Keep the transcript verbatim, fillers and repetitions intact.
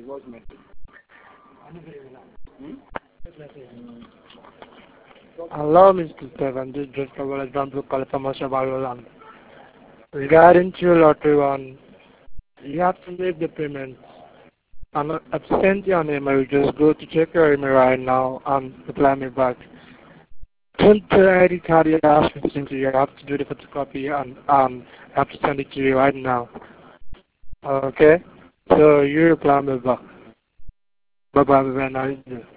Hello, Mister Stephen. This is just a well example call from Oshabagoland. Regarding to lottery one, you have to make the payment. I'm not absent your name. I will just go to check your email right now and reply me back. Don't the I D card you have to send to you. You have to do the photocopy and um, I have to send it to you right now. Okay? So you reply me back. Bye bye, bye bye.